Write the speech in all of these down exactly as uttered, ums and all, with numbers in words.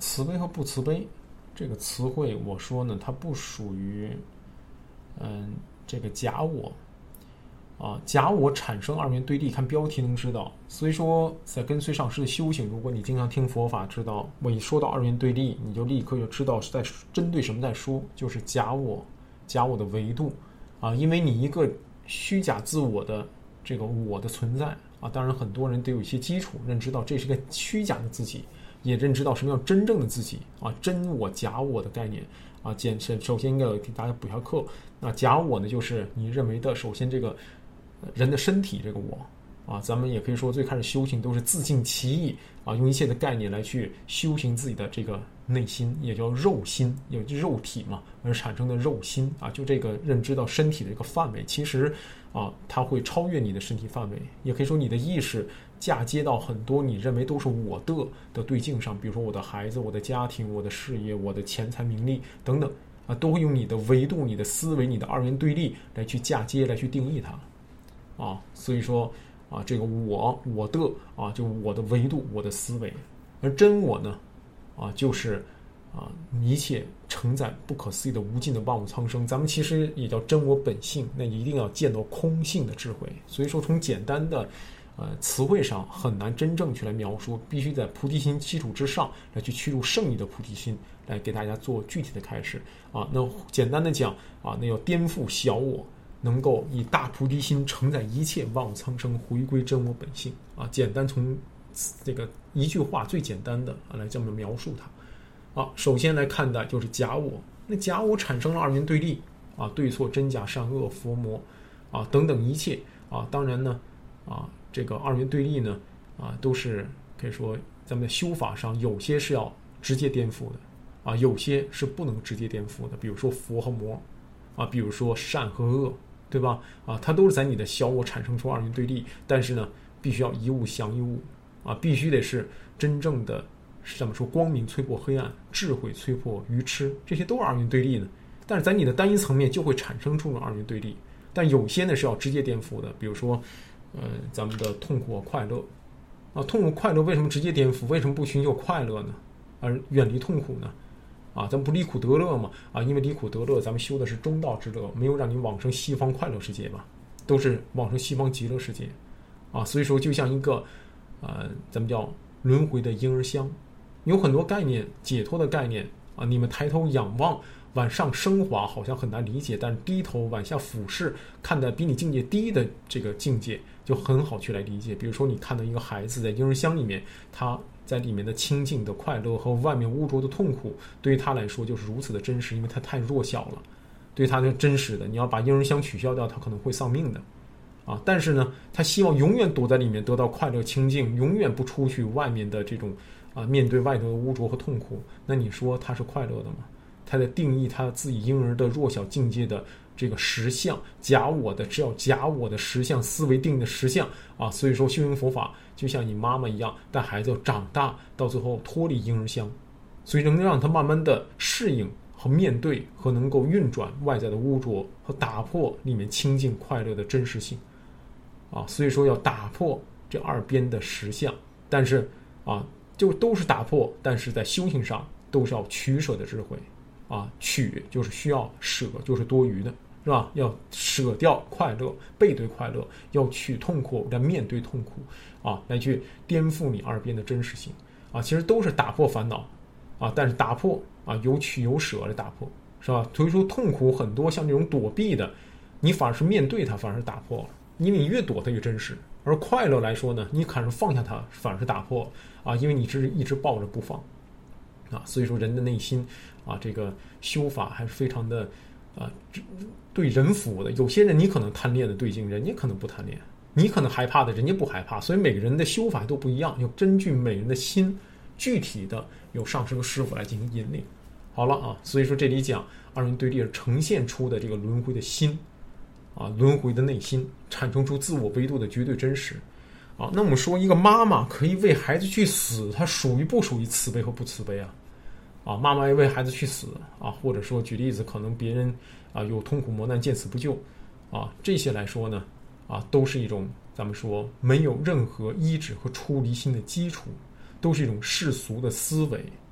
慈悲和不慈悲这个词汇，我说呢，它不属于嗯这个假我啊，假我产生二元对立，看标题能知道。所以说，在跟随上师的修行，如果你经常听佛法，知道我一说到二元对立，你就立刻就知道是在针对什么在说，就是假我，假我的维度啊，因为你一个虚假自我的这个我的存在啊，当然很多人都有一些基础认知到这是个虚假的自己，也认知到什么叫真正的自己啊，真我假我的概念啊。简首先应该给大家补一下课。那假我呢，就是你认为的首先这个人的身体这个我啊，咱们也可以说最开始修行都是自尽其意啊，用一切的概念来去修行自己的这个内心，也叫肉心，有肉体嘛，而产生的肉心啊，就这个认知到身体的这个范围，其实啊，它会超越你的身体范围，也可以说你的意识嫁接到很多你认为都是我的的对境上，比如说我的孩子、我的家庭、我的事业、我的钱财名利等等啊，都会用你的维度、你的思维、你的二元对立来去嫁接、来去定义它啊。所以说啊，这个我、我的啊，就我的维度、我的思维，而真我呢啊，就是啊，一切承载不可思议的无尽的万物苍生，咱们其实也叫真我本性，那一定要见到空性的智慧。所以说，从简单的呃词汇上很难真正去来描述，必须在菩提心基础之上来去驱入圣意的菩提心，来给大家做具体的开示啊。那简单的讲啊，那要颠覆小我，能够以大菩提心承载一切万物苍生，回归真我本性啊。简单从这个一句话最简单的啊来这么描述它。啊，首先来看待就是假我，那假我产生了二元对立啊，对错真假善恶佛魔啊等等一切啊，当然呢啊，这个二元对立呢啊，都是可以说咱们的修法上有些是要直接颠覆的啊，有些是不能直接颠覆的，比如说佛和魔啊，比如说善和恶，对吧？啊，它都是在你的小我产生出二元对立，但是呢，必须要一物降一物啊，必须得是真正的。是怎么说？光明摧破黑暗，智慧摧破愚痴，这些都是二元对立的。但是在你的单一层面就会产生出二元对立。但有些呢是要直接颠覆的，比如说，呃，咱们的痛苦和快乐啊，痛苦快乐为什么直接颠覆？为什么不寻求快乐呢？而远离痛苦呢？啊，咱们不离苦得乐吗？啊，因为离苦得乐，咱们修的是中道之乐，没有让你往生西方快乐世界吧，都是往生西方极乐世界啊。所以说，就像一个呃，咱们叫轮回的婴儿箱。有很多概念，解脱的概念啊，你们抬头仰望，往上升华好像很难理解，但是低头往下俯视，看待比你境界低的这个境界，就很好去来理解。比如说，你看到一个孩子在婴儿箱里面，他在里面的清净的快乐和外面污浊的痛苦，对于他来说就是如此的真实，因为他太弱小了，对他是真实的。你要把婴儿箱取消掉，他可能会丧命的。啊，但是呢，他希望永远躲在里面得到快乐清净，永远不出去外面的这种啊，面对外头的污浊和痛苦。那你说他是快乐的吗？他在定义他自己婴儿的弱小境界的这个实相，假我的，只要假我的实相思维定的实相啊。所以说修行佛法就像你妈妈一样，带孩子长大，到最后脱离婴儿箱，所以能让他慢慢的适应和面对和能够运转外在的污浊和打破里面清净快乐的真实性。啊，所以说要打破这二边的实相，但是啊，就都是打破，但是在修行上都是要取舍的智慧啊，取就是需要舍，就是多余的，是吧？要舍掉快乐，背对快乐，要取痛苦来面对痛苦啊，来去颠覆你二边的真实性啊，其实都是打破烦恼啊，但是打破啊，有取有舍来打破，是吧？所以说痛苦很多像这种躲避的，你反而是面对它，反而是打破了。因为你越躲它越真实，而快乐来说呢，你可能放下它，反而是打破啊，因为你是一直抱着不放啊，所以说人的内心啊，这个修法还是非常的啊，对人服的。有些人你可能贪恋的对境，人家可能不贪恋；你可能害怕的，人家不害怕。所以每个人的修法都不一样，要根据每人的心，具体的有上师和师傅来进行引领。好了啊，所以说这里讲二元对立呈现出的这个轮回的心。啊，轮回的内心产生出自我维度的绝对真实啊。那我们说，一个妈妈可以为孩子去死，它属于不属于慈悲和不慈悲啊？啊，妈妈要为孩子去死啊，或者说举例子，可能别人啊有痛苦磨难，见死不救啊，这些来说呢啊，都是一种咱们说没有任何医治和出离心的基础，都是一种世俗的思维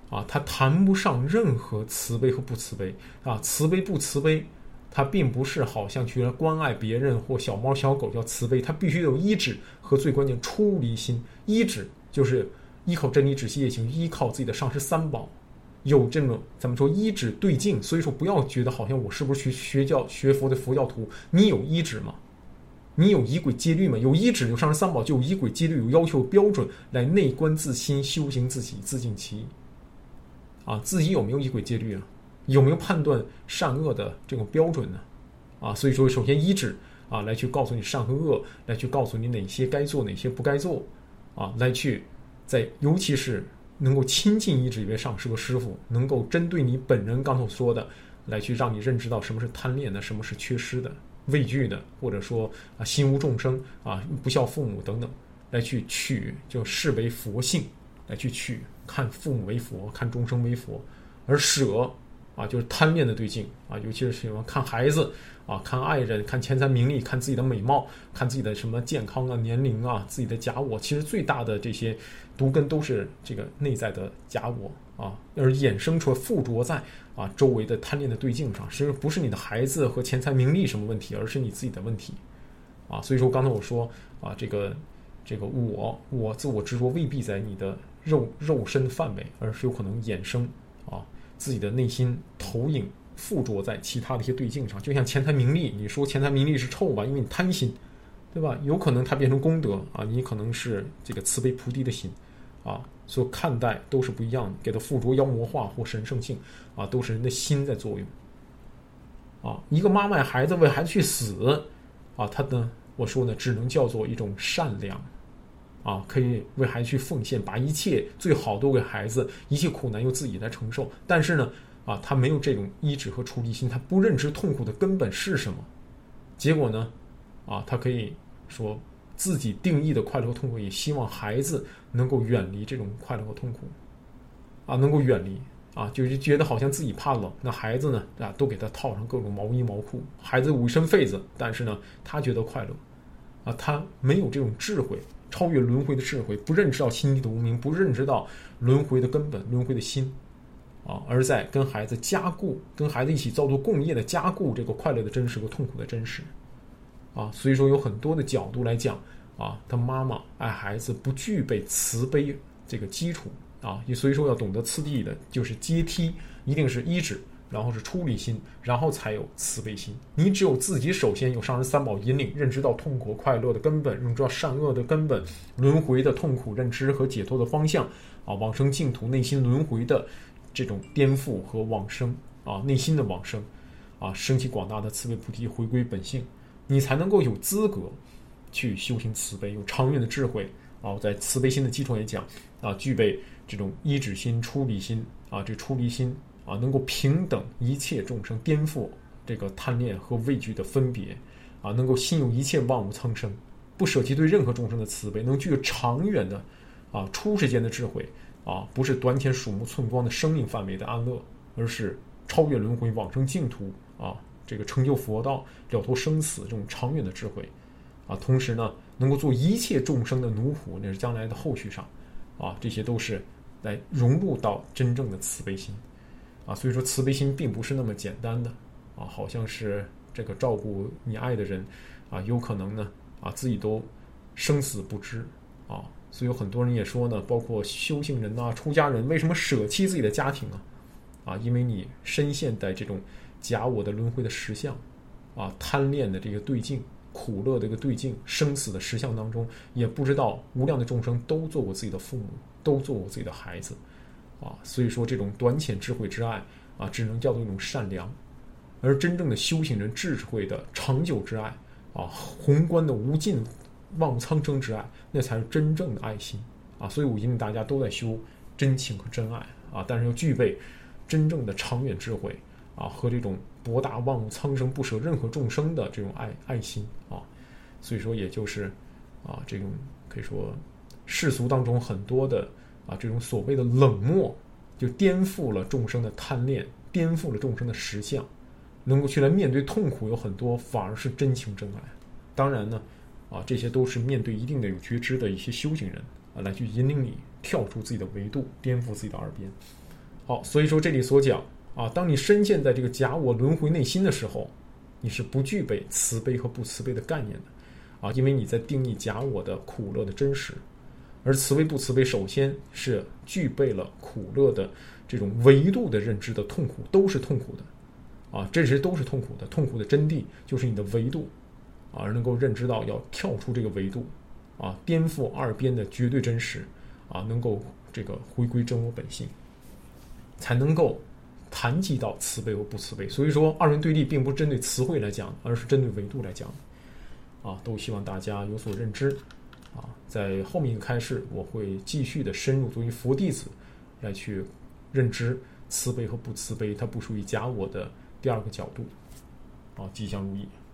啊，他谈不上任何慈悲和不慈悲啊，慈悲不慈悲，他并不是好像去关爱别人或小猫小狗叫慈悲，他必须有依止和最关键出离心。依止就是依靠真理止息业行，依靠自己的上师三宝，有这种咱们说依止对境。所以说不要觉得好像我是不是去学教学佛的佛教徒，你有依止吗？你有仪轨戒律吗？有依止，有上师三宝，就有仪轨戒律，有要求标准来内观自心，修行自己，自净其意。啊，自己有没有仪轨戒律啊？有没有判断善恶的这种标准呢？啊，所以说首先依止啊，来去告诉你善和恶，来去告诉你哪些该做，哪些不该做，啊，来去在尤其是能够亲近依止一位上师和师父，能够针对你本人刚才说的，来去让你认知到什么是贪恋的，什么是缺失的。畏惧的，或者说啊心无众生啊不孝父母等等，来去取就视为佛性，来去取看父母为佛，看众生为佛，而舍啊就是贪恋的对境啊，尤其是喜欢看孩子啊，看爱人，看钱财名利，看自己的美貌，看自己的什么健康啊、年龄啊、自己的假我，其实最大的这些毒根都是这个内在的假我啊，而衍生出附着在啊周围的贪恋的对境上，实际上不是你的孩子和钱财名利什么问题，而是你自己的问题啊。所以说刚才我说啊，这个这个我我自我执着未必在你的肉肉身范围，而是有可能衍生啊自己的内心投影附着在其他的一些对境上。就像钱财名利，你说钱财名利是臭吧，因为你贪心，对吧？有可能它变成功德啊，你可能是这个慈悲菩提的心啊，所看待都是不一样的，给它附着妖魔化或神圣性啊，都是人的心在作用啊。一个妈妈孩子为孩子去死啊，他呢，我说呢，只能叫做一种善良啊，可以为孩子去奉献，把一切最好都给孩子，一切苦难由自己来承受。但是呢，啊，他没有这种依止和出离心，他不认知痛苦的根本是什么，结果呢，啊，他可以说自己定义的快乐和痛苦，也希望孩子能够远离这种快乐和痛苦，啊，能够远离啊，就是觉得好像自己怕冷，那孩子呢啊，都给他套上各种毛衣毛裤，孩子五身痱子，但是呢，他觉得快乐，啊，他没有这种智慧，超越轮回的智慧，不认知到心地的无明，不认知到轮回的根本，轮回的心，啊，而在跟孩子加固，跟孩子一起造作共业的加固这个快乐的真实和痛苦的真实。啊，所以说有很多的角度来讲啊，他妈妈爱孩子不具备慈悲这个基础啊，所以说要懂得次第的，就是阶梯，一定是依止，然后是出离心，然后才有慈悲心。你只有自己首先有上师三宝引领，认知到痛苦快乐的根本，认知到善恶的根本，轮回的痛苦认知和解脱的方向啊，往生净土内心轮回的这种颠覆和往生啊，内心的往生啊，升起广大的慈悲菩提，回归本性。你才能够有资格去修行慈悲，有长远的智慧啊，在慈悲心的基础上讲啊，具备这种依止心、出离心啊，这出离心啊，能够平等一切众生，颠覆这个贪恋和畏惧的分别啊，能够心有一切万物苍生，不舍弃对任何众生的慈悲，能具有长远的啊出世间的智慧啊，不是短浅鼠目寸光的生命范围的安乐，而是超越轮回、往生净土啊。这个成就佛道、了脱生死这种长远的智慧，啊，同时呢，能够做一切众生的奴仆，那是将来的后续上，啊，这些都是来融入到真正的慈悲心，啊，所以说慈悲心并不是那么简单的，啊，好像是这个照顾你爱的人，啊，有可能呢，啊，自己都生死不知，啊，所以有很多人也说呢，包括修行人呐、出家人，为什么舍弃自己的家庭啊？啊，因为你深陷在这种假我的轮回的实相，啊，贪恋的这个对境，苦乐的一个对境，生死的实相当中，也不知道无量的众生都做过自己的父母，都做过自己的孩子，啊，所以说这种短浅智慧之爱啊，只能叫做一种善良，而真正的修行人智慧的长久之爱啊，宏观的无尽万物苍生之爱，那才是真正的爱心啊。所以我引领大家都在修真情和真爱啊，但是要具备真正的长远智慧啊，和这种博大万物苍生、不舍任何众生的这种爱爱心啊，所以说也就是啊，这种可以说世俗当中很多的啊这种所谓的冷漠，就颠覆了众生的贪恋，颠覆了众生的实相，能够去来面对痛苦，有很多反而是真情真爱。当然呢，啊，这些都是面对一定的有觉知的一些修行人啊，来去引领你跳出自己的维度，颠覆自己的二边。 好，所以说这里所讲啊，当你深陷在这个假我轮回内心的时候，你是不具备慈悲和不慈悲的概念的啊，因为你在定义假我的苦乐的真实。而慈悲不慈悲，首先是具备了苦乐的这种维度的认知的痛苦，都是痛苦的啊，这些都是痛苦的。痛苦的真谛就是你的维度啊，而能够认知到要跳出这个维度啊，颠覆二边的绝对真实啊，能够这个回归真我本性，才能够谈及到慈悲或不慈悲。所以说，二元对立并不是针对词汇来讲，而是针对维度来讲啊，都希望大家有所认知。啊，在后面一个开示，我会继续的深入作为佛弟子来去认知慈悲和不慈悲，它不属于假我的第二个角度。啊，吉祥如意。